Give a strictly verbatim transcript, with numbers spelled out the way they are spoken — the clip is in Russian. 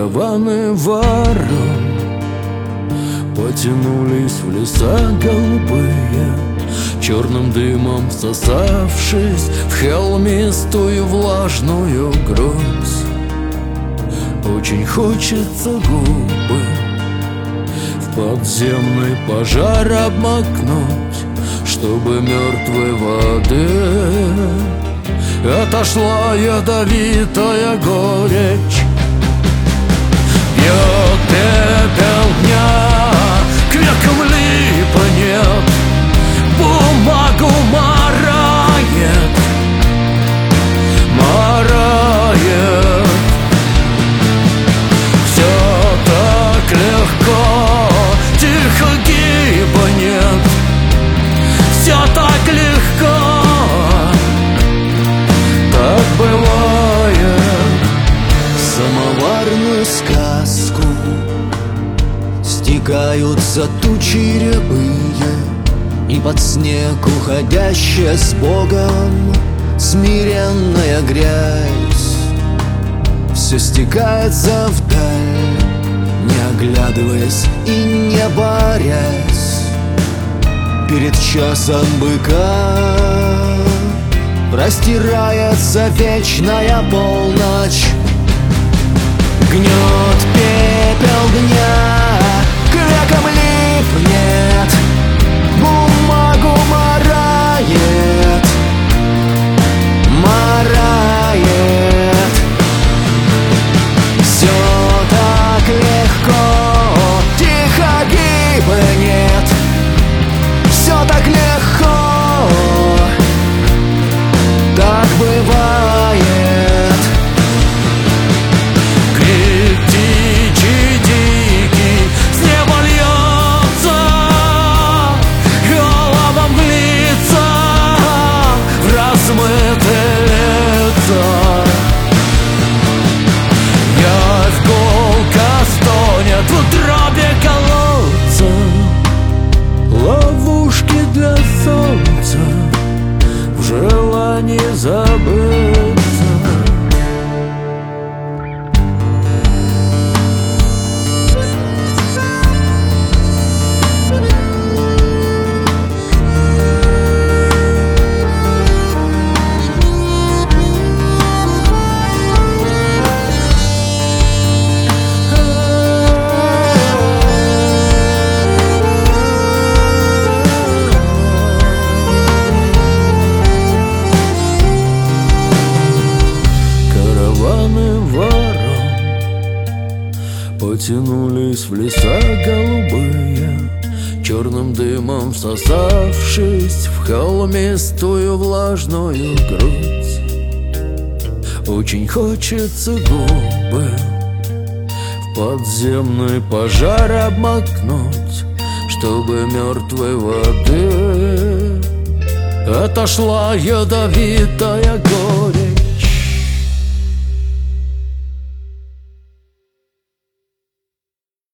Караваны ворон потянулись в леса голубые, черным дымом всосавшись в холмистую влажную грудь. Очень хочется губы в подземный пожар обмакнуть, чтобы мертвой воды отошла ядовитая горечь. Бьет пепел дня, к векам липнет, бумагу марает, марает. Все так легко, тихо гибнет, все так легко, так бывает. Самоварную сказку стекаются тучи рябые, и под снег уходящая с Богом смиренная грязь все стекается вдаль, не оглядываясь и не борясь. Перед часом быка простирается вечная полночь. Гнет пепел дня, к векам липнет, бумагу марает, марает. Все так легко, тихо гибнет, все так легко, так бывает. В утробе колодца ловушки для солнца, в желании забыться. Потянулись в леса голубые, черным дымом всосавшись в холмистую влажную грудь. Очень хочется губы в подземный пожар обмакнуть, чтобы мертвой воды отошла ядовитая горечь.